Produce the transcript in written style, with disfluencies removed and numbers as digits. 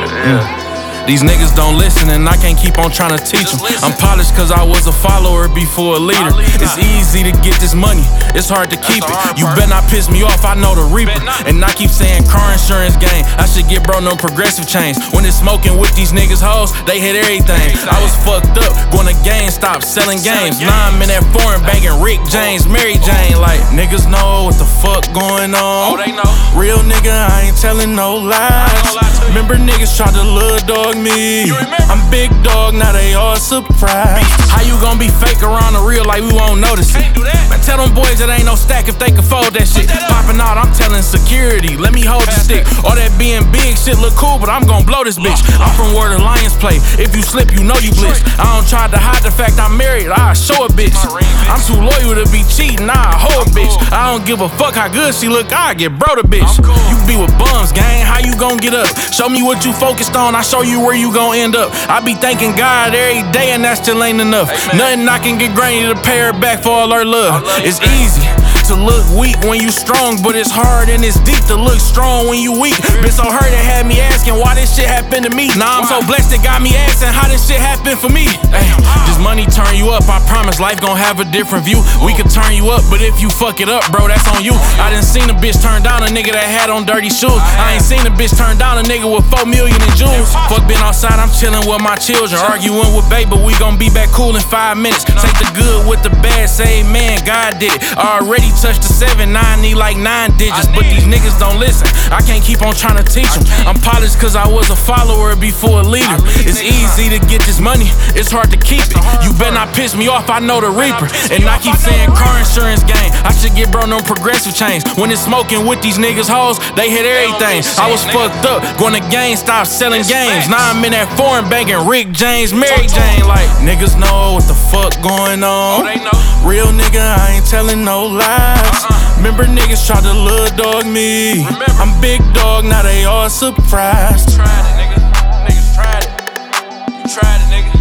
These niggas don't listen and I can't keep on trying to teach them. I'm polished cause I was a follower before a leader. It's easy to get this money, it's hard to keep it. You better not piss me off, I know the reaper. And I keep saying car insurance game, I should get bro no progressive chains. When it's smoking with these niggas hoes, they hit everything. I was fucked up, going to GameStop, selling games. Now I'm in that foreign banking Rick James, Mary Jane. Like, niggas know what the fuck going on. Real nigga, I ain't telling no lies. Remember niggas tried to little dog me. I'm big dog, now they all surprised. How you gon' be fake around the real like we won't notice it? Man, tell them boys it ain't no stack if they can fold that shit. Popping out, I'm telling security, let me hold the stick. All that being big shit look cool, but I'm gon' blow this bitch. I'm from where the Lions play. If you slip, you know you blitz. I don't try to hide the fact I'm married, I show a bitch. I'm too loyal to be cheating, I hold a bitch. I don't give a fuck how good she look, I get bro the bitch. You be with bums, gang, how you gon' get up? Show me what you focused on, I show you where you gon' end up. I be thanking God every day and that still ain't enough. Nothing I can get Granny to pay her back for all her love. It's easy to look weak when you strong, but it's hard and it's deep to look strong when you weak. Been so hurt it had me asking why this shit happened to me. Now I'm so blessed it got me asking how this shit happened for me. Ay, this money turn you up, I promise life gon' have a different view. We could turn you up, but if you fuck it up, bro, that's on you. I done seen a bitch turn down a nigga that had on dirty shoes. I ain't seen a bitch turn down a nigga with 4 million in jewels. Fuck been outside, I'm chillin' with my children. Arguing with babe, but we gon' be back cool in 5 minutes. Take the good with the bad, say man, God did it. Already touched the 7, 9, need like 9 digits. But these niggas don't listen, I can't keep on trying to teach them. I'm polished cause I was a follower before a leader. It's easy to get this money, it's hard to keep it. You better not piss me off, I know the reaper. And I keep saying car insurance game, I should get bro no progressive chains. When it's smoking with these niggas hoes, they hit everything. I was fucked up, going to GameStop selling games. Now I'm in that foreign banking Rick James, Mary Jane. Like, niggas know what the fuck going on. Real nigga, I ain't telling no lies. Remember niggas tried to little dog me. I'm big dog, now they all surprised. You tried it, nigga. Niggas tried it. You tried it, nigga.